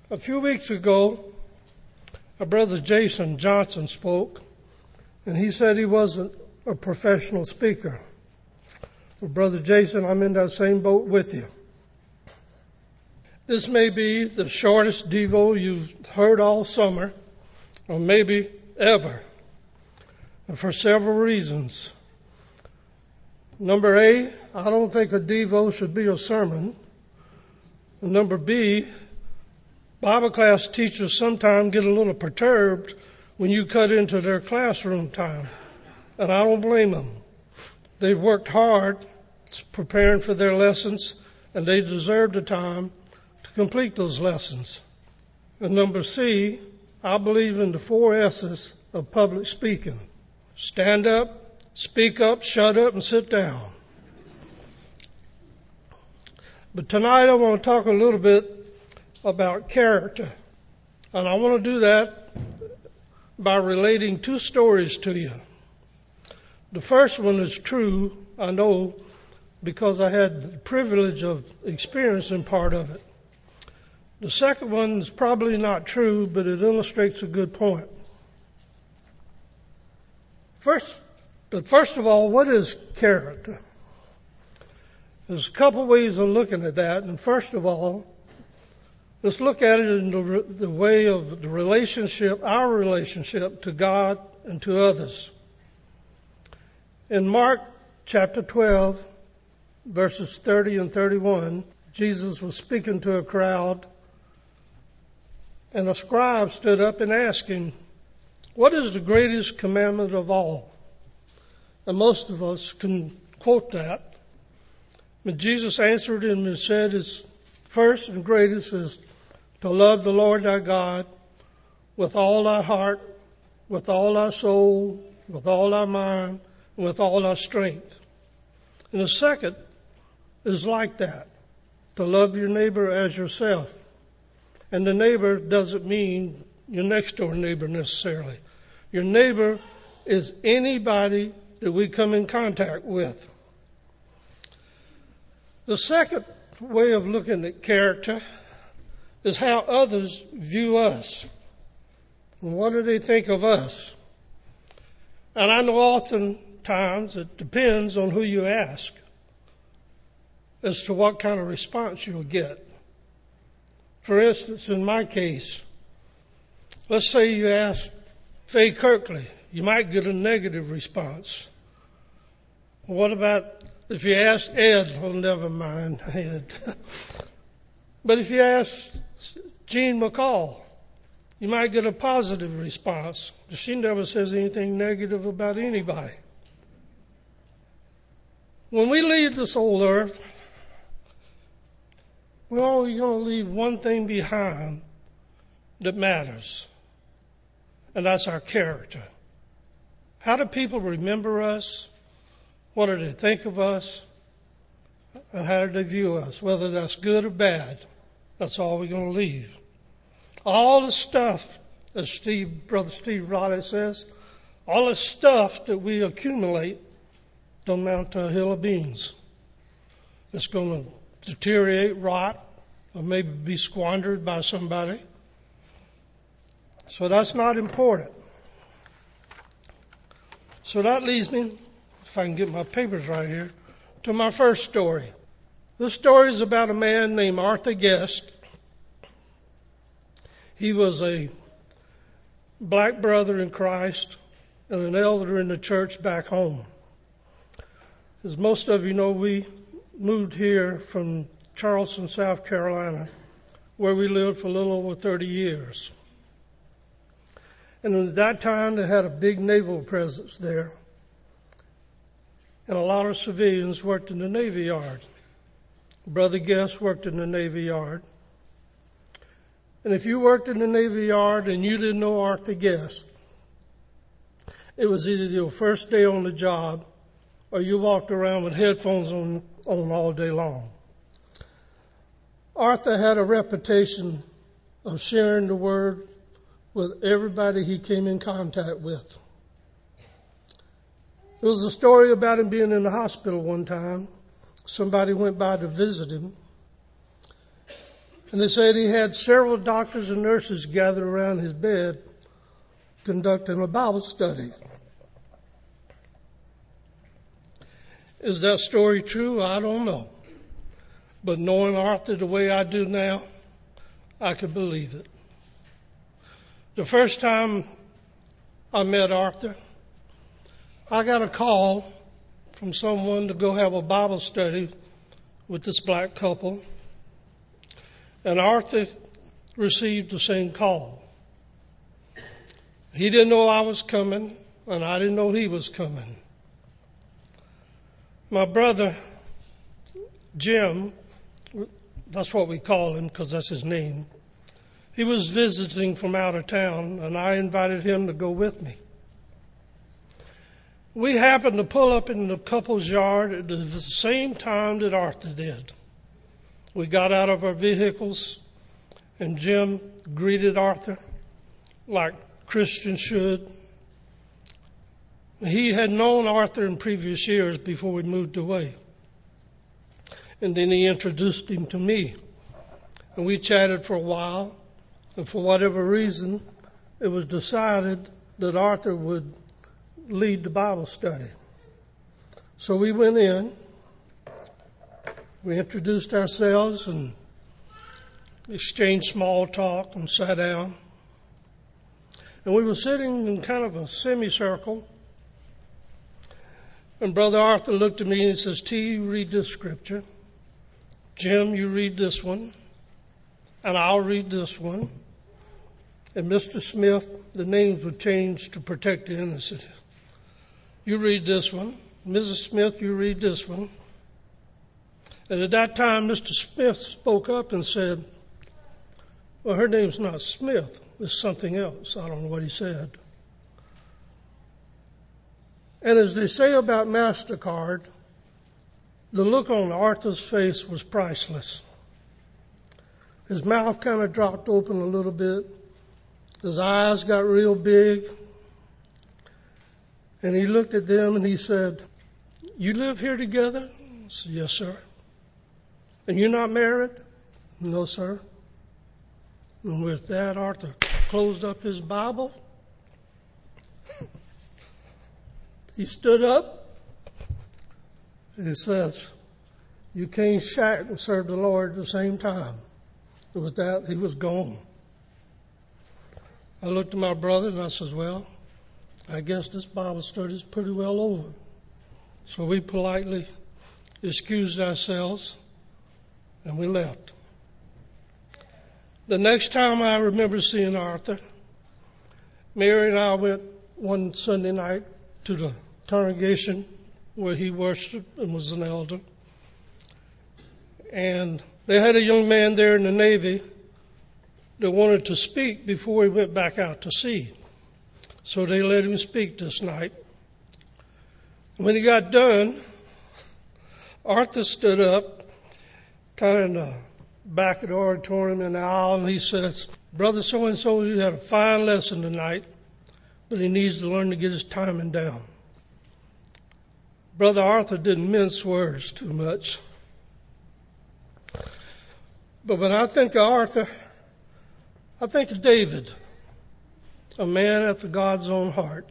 A few weeks ago, our brother Jason Johnson spoke, and he said he wasn't a professional speaker. Well, Brother Jason, I'm in that same boat with you. This may be the shortest Devo you've heard all summer, or maybe ever, and for several reasons. Number A, I don't think a Devo should be a sermon. And number B, Bible class teachers sometimes get a little perturbed when you cut into their classroom time. And I don't blame them. They've worked hard preparing for their lessons, and they deserve the time to complete those lessons. And number C, I believe in the 4 S's of public speaking. Stand up, speak up, shut up, and sit down. But tonight I want to talk a little bit about character. And I want to do that by relating 2 stories to you. The first one is true, I know, because I had the privilege of experiencing part of it. The second one is probably not true, but it illustrates a good point. First of all, what is character? There's a couple ways of looking at that. And first of all, let's look at it in the way of the relationship, our relationship to God and to others. In Mark chapter 12, verses 30 and 31, Jesus was speaking to a crowd, and a scribe stood up and asked him, "What is the greatest commandment of all?" And most of us can quote that. But Jesus answered him and said, "His first and greatest is to love the Lord thy God with all thy heart, with all thy soul, with all thy mind, and with all thy strength." And the second is like that, to love your neighbor as yourself. And the neighbor doesn't mean your next door neighbor necessarily. Your neighbor is anybody that we come in contact with. The second way of looking at character is how others view us. And what do they think of us? And I know oftentimes it depends on who you ask as to what kind of response you'll get. For instance, in my case, let's say you ask Faye Kirkley, you might get a negative response. What about if you ask Ed? Well, never mind Ed. But if you ask Jean McCall, you might get a positive response. She never says anything negative about anybody. When we leave this old earth, we're only going to leave one thing behind that matters, and that's our character. How do people remember us? What do they think of us? And how do they view us? Whether that's good or bad, that's all we're going to leave. All the stuff, as Brother Steve Riley says, all the stuff that we accumulate don't amount to a hill of beans. It's going to deteriorate, rot, or maybe be squandered by somebody. So that's not important. So that leads me, if I can get my papers right here, to my first story. This story is about a man named Arthur Guest. He was a black brother in Christ and an elder in the church back home. As most of you know, we moved here from Charleston, South Carolina, where we lived for a little over 30 years. And at that time, they had a big naval presence there. And a lot of civilians worked in the Navy Yard. Brother Guest worked in the Navy Yard. And if you worked in the Navy Yard and you didn't know Arthur Guest, it was either your first day on the job or you walked around with headphones on all day long. Arthur had a reputation of sharing the word with everybody he came in contact with. There was a story about him being in the hospital one time. Somebody went by to visit him. And they said he had several doctors and nurses gathered around his bed conducting a Bible study. Is that story true? I don't know. But knowing Arthur the way I do now, I could believe it. The first time I met Arthur, I got a call from someone to go have a Bible study with this black couple. And Arthur received the same call. He didn't know I was coming, and I didn't know he was coming. My brother, Jim, that's what we call him because that's his name, he was visiting from out of town, and I invited him to go with me. We happened to pull up in the couple's yard at the same time that Arthur did. We got out of our vehicles, and Jim greeted Arthur like Christians should. He had known Arthur in previous years before we moved away. And then he introduced him to me. And we chatted for a while. And for whatever reason, it was decided that Arthur would lead the Bible study. So we went in. We introduced ourselves and exchanged small talk and sat down. And we were sitting in kind of a semicircle. And Brother Arthur looked at me and he says, T, you read this scripture. Jim, you read this one. And I'll read this one. And Mr. Smith, the names were changed to protect the innocent. You read this one. Mrs. Smith, you read this one. And at that time, Mr. Smith spoke up and said, well, her name's not Smith. It's something else. I don't know what he said. And as they say about MasterCard, the look on Arthur's face was priceless. His mouth kind of dropped open a little bit. His eyes got real big. And he looked at them and he said, you live here together? I said, yes, sir. And you're not married? No, sir. And with that, Arthur closed up his Bible. He stood up and he says, you can't shout and serve the Lord at the same time. And with that, he was gone. I looked at my brother and I says, well, I guess this Bible study is pretty well over. So we politely excused ourselves and we left. The next time I remember seeing Arthur, Mary and I went one Sunday night to the congregation where he worshiped and was an elder. And they had a young man there in the Navy that wanted to speak before he went back out to sea. So they let him speak this night. When he got done, Arthur stood up, kind of in the back of the auditorium in the aisle, and he says, Brother so-and-so, you had a fine lesson tonight, but he needs to learn to get his timing down. Brother Arthur didn't mince words too much. But when I think of Arthur, I think of David, a man after God's own heart.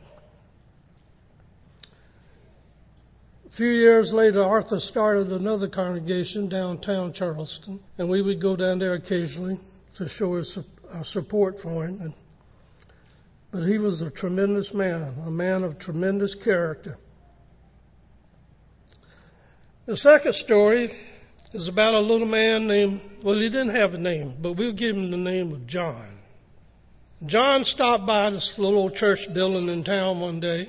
A few years later, Arthur started another congregation downtown Charleston, and we would go down there occasionally to show our support for him. But he was a tremendous man, a man of tremendous character. The second story is about a little man named, well, he didn't have a name, but we'll give him the name of John. John stopped by this little old church building in town one day,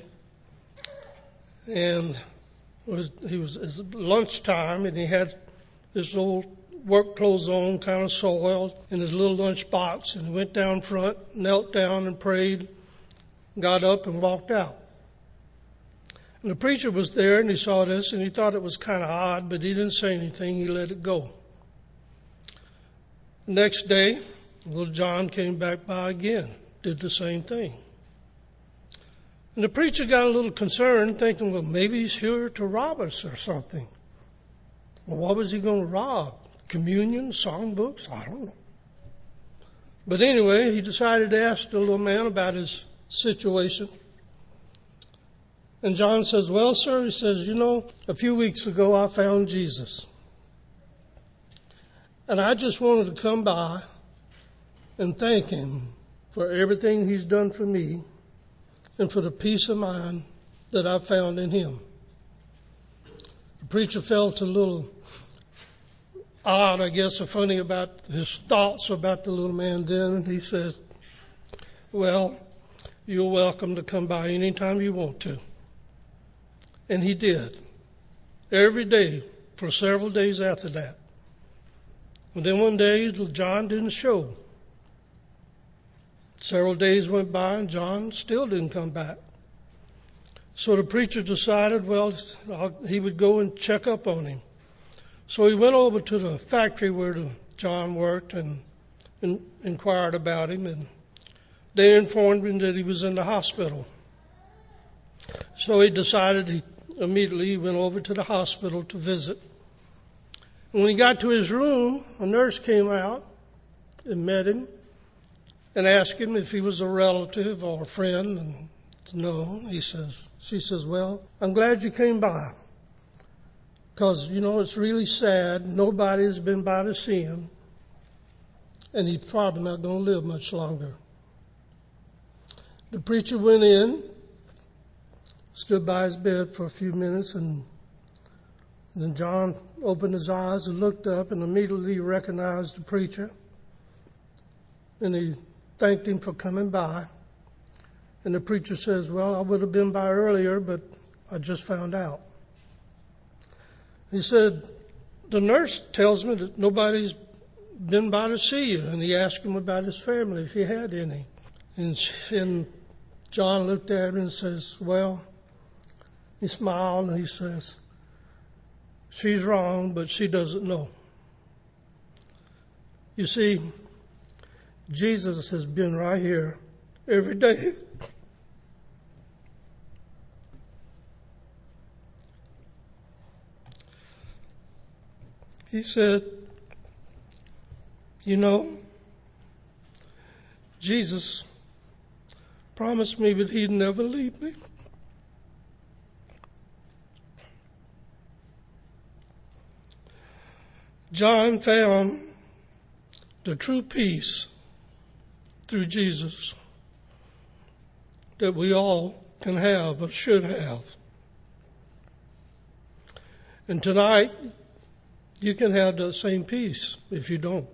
and it was lunchtime, and he had his old work clothes on, kind of soiled, in his little lunch box, and he went down front, knelt down and prayed, got up and walked out. And the preacher was there, and he saw this, and he thought it was kind of odd, but he didn't say anything. He let it go. The next day, little John came back by again, did the same thing. And the preacher got a little concerned, thinking, well, maybe he's here to rob us or something. Well, what was he going to rob? Communion, songbooks? I don't know. But anyway, he decided to ask the little man about his situation. And John says, well, sir, he says, a few weeks ago I found Jesus. And I just wanted to come by and thank him for everything he's done for me and for the peace of mind that I found in him. The preacher felt a little odd, I guess, or funny about his thoughts about the little man then. And he says, well, you're welcome to come by anytime you want to. And he did. Every day for several days after that. And then one day, John didn't show. Several days went by and John still didn't come back. So the preacher decided, well, he would go and check up on him. So he went over to the factory where John worked and inquired about him, and they informed him that he was in the hospital. So he decided he immediately went over to the hospital to visit. And when he got to his room, a nurse came out and met him and asked him if he was a relative or a friend. And no, she says, well, I'm glad you came by. Because, it's really sad. Nobody's been by to see him. And he's probably not going to live much longer. The preacher went in, stood by his bed for a few minutes, and then John opened his eyes and looked up and immediately recognized the preacher. And he thanked him for coming by. And the preacher says, well, I would have been by earlier, but I just found out. He said, the nurse tells me that nobody's been by to see you. And he asked him about his family, if he had any. And John looked at him and says, well, he smiled and he says, she's wrong, but she doesn't know. You see, Jesus has been right here every day. He said, Jesus promised me that he'd never leave me. John found the true peace through Jesus that we all can have or should have. And tonight, you can have the same peace if you don't.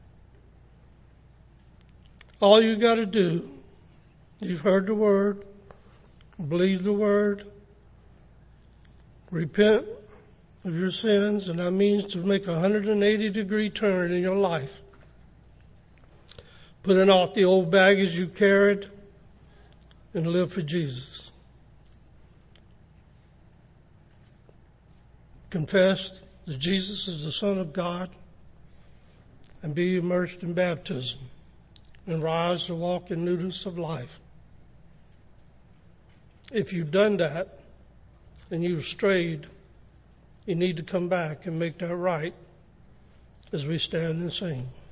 All you got to do, you've heard the word, believe the word, repent of your sins, and that means to make a 180-degree turn in your life. Putting off the old baggage you carried and live for Jesus. Confess that Jesus is the Son of God and be immersed in baptism and rise to walk in newness of life. If you've done that and you've strayed, you need to come back and make that right as we stand and sing.